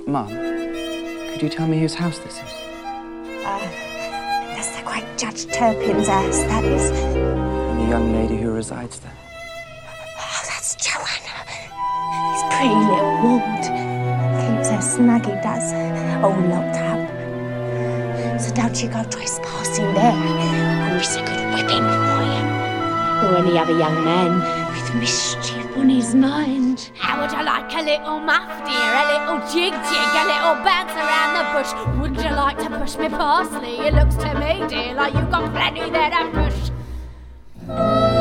Mum, could you tell me whose house this is? That's the great Judge Turpin's house, that is. And the young lady who resides there? Oh, that's Joanna. His pretty little ward. Keeps her snug, he does, all locked up. So don't you go trespassing there, or he's a good whipping for you. Or any other young man with mischief on his mind. How would you like a little muff, dear? A little jig, a little bounce around the bush? Would you like to push me parsley? It looks to me, dear, like you've got plenty there to push.